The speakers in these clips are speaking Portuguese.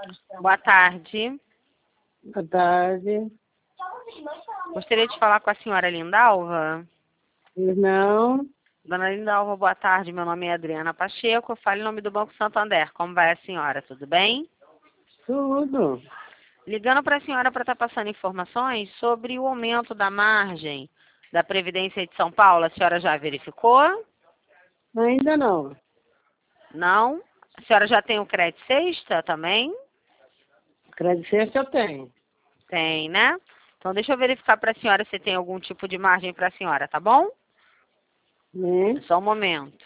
Boa tarde. Boa tarde. Gostaria de falar com a senhora Lindalva. Não, Dona Lindalva, boa tarde. Meu nome é Adriana Pacheco. Eu falo em nome do Banco Santander. Como vai a senhora? Tudo bem? tudo. Ligando para a senhora para estar passando informações sobre o aumento da margem da Previdência de São Paulo. A senhora já verificou? Ainda não. Não? A senhora já tem o crédito sexta também? Crédito sexta eu tenho. Tem, né? Então deixa eu verificar para a senhora se tem algum tipo de margem para a senhora, tá bom? Né? Só um momento.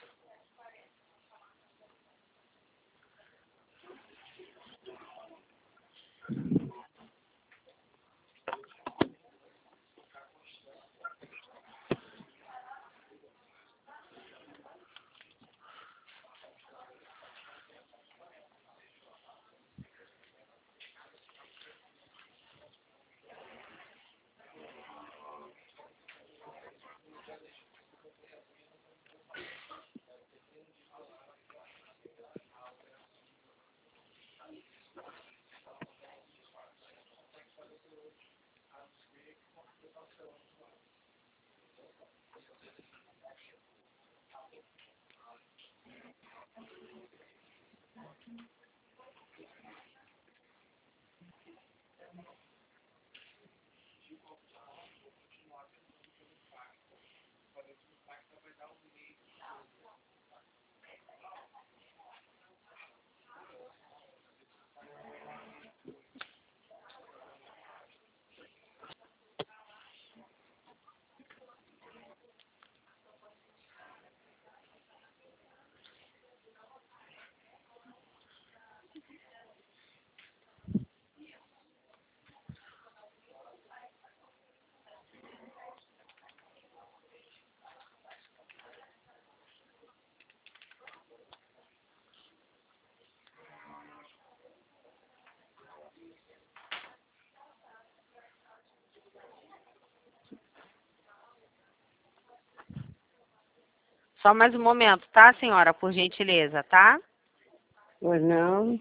Só mais um momento, tá, senhora? Por gentileza, tá? Pois não.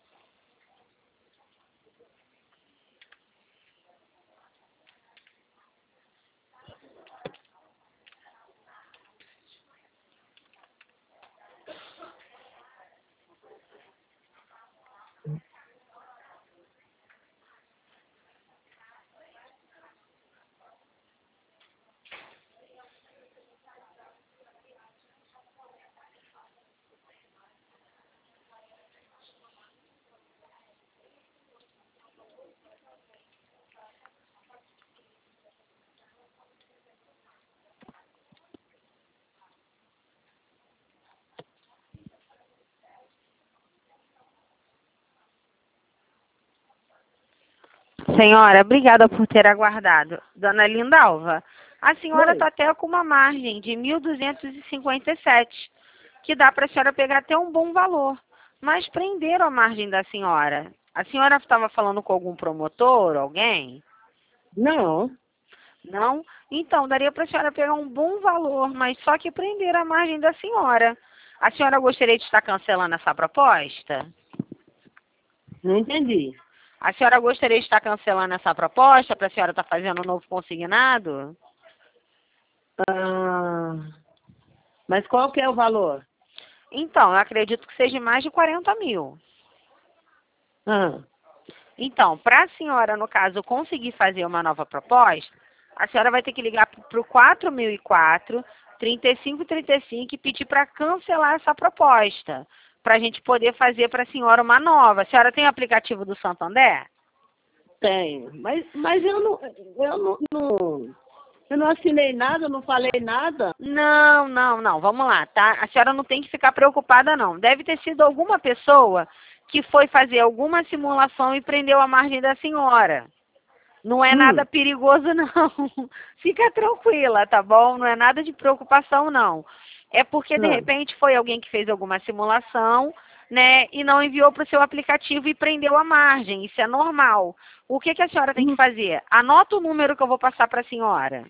Senhora, obrigada por ter aguardado. Dona Lindalva, a senhora Oi. está até com uma margem de 1.257, que dá para a senhora pegar até um bom valor. Mas prenderam a margem da senhora. A senhora estava falando com algum promotor, alguém? Não. Não? Então, daria para a senhora pegar um bom valor, mas só que prenderam a margem da senhora. A senhora gostaria de estar cancelando essa proposta? Não entendi. A senhora gostaria de estar cancelando essa proposta para a senhora estar fazendo um novo consignado? Ah, mas qual que é o valor? Então, eu acredito que seja mais de 40 mil. Ah, Então, para a senhora, no caso, conseguir fazer uma nova proposta, a senhora vai ter que ligar para o 4004 3535 e pedir para cancelar essa proposta, para a gente poder fazer para a senhora uma nova. A senhora tem o aplicativo do Santander? tenho. Mas eu não assinei nada, não falei nada. Não, não, não. Vamos lá, tá? A senhora não tem que ficar preocupada, não. Deve ter sido alguma pessoa que foi fazer alguma simulação e prendeu a margem da senhora. Não é nada perigoso, não. Fica tranquila, tá bom? Não é nada de preocupação, não. É porque, de Ah, repente, foi alguém que fez alguma simulação, né, e não enviou para o seu aplicativo e prendeu a margem. Isso é normal. O que que a senhora tem que fazer? Anota o número que eu vou passar para a senhora.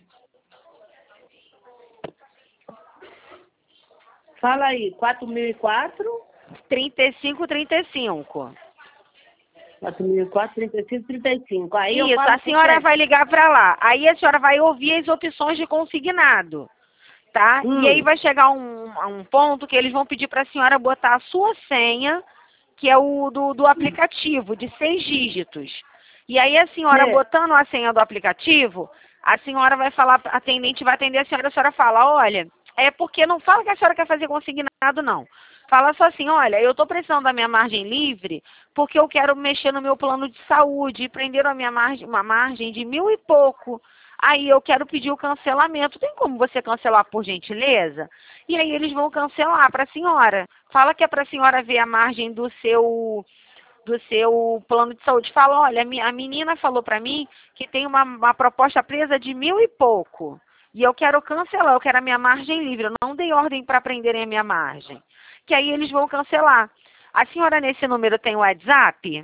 fala aí, 4004? 3535. 4.435. Aí eu Isso, falo a pro senhora chefe. vai ligar para lá. Aí a senhora vai ouvir as opções de consignado, tá? E aí vai chegar a um ponto que eles vão pedir para a senhora botar a sua senha, que é o do aplicativo, de 6 dígitos. E aí a senhora botando a senha do aplicativo, a senhora vai falar, a atendente vai atender a senhora fala, olha, é porque não fala que a senhora quer fazer consignado, não. Fala só assim, olha, eu estou precisando da minha margem livre porque eu quero mexer no meu plano de saúde e prenderam a minha margem, uma margem de 1.000 e pouco. Aí eu quero pedir o cancelamento. Tem como você cancelar por gentileza? E aí eles vão cancelar para a senhora. Fala que é para a senhora ver a margem do seu plano de saúde. Fala, olha, a menina falou para mim que tem uma proposta presa de 1.000 e pouco. E eu quero cancelar, eu quero a minha margem livre. Eu não dei ordem para prenderem a minha margem. Que aí eles vão cancelar. A senhora nesse número tem o WhatsApp?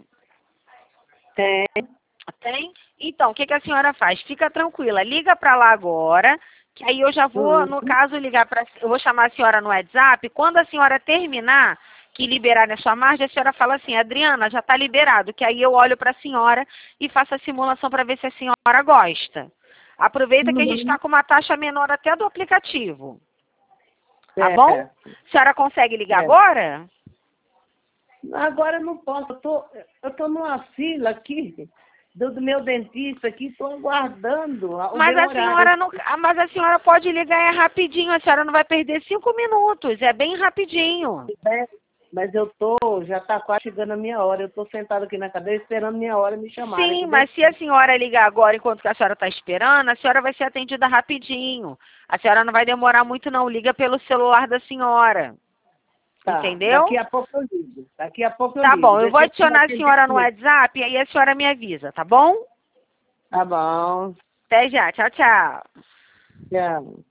Tem. Tem? Então, o que a senhora faz? Fica tranquila, liga para lá agora, que aí eu já vou, no caso, eu vou chamar a senhora no WhatsApp. Quando a senhora terminar, que liberar na sua margem, a senhora fala assim, Adriana, já está liberado, que aí eu olho para a senhora e faço a simulação para ver se a senhora gosta. Aproveita que a gente está com uma taxa menor até do aplicativo. Tá bom? A senhora consegue ligar agora? Agora eu não posso, eu tô numa fila aqui do meu dentista aqui, estou aguardando o mas meu a senhora horário. não, mas a senhora pode ligar rapidinho, a senhora não vai perder 5 minutos, é bem rapidinho. Mas já está quase chegando a minha hora, eu estou sentada aqui na cadeira esperando minha hora me chamar. Sim, mas se a senhora ligar agora enquanto que a senhora está esperando, a senhora vai ser atendida rapidinho. A senhora não vai demorar muito não, liga pelo celular da senhora. Tá, entendeu? Daqui a pouco eu ligo. Tá bom, eu vou adicionar a senhora no WhatsApp e aí a senhora me avisa, tá bom? Tá bom. Até já, tchau, tchau. Tchau.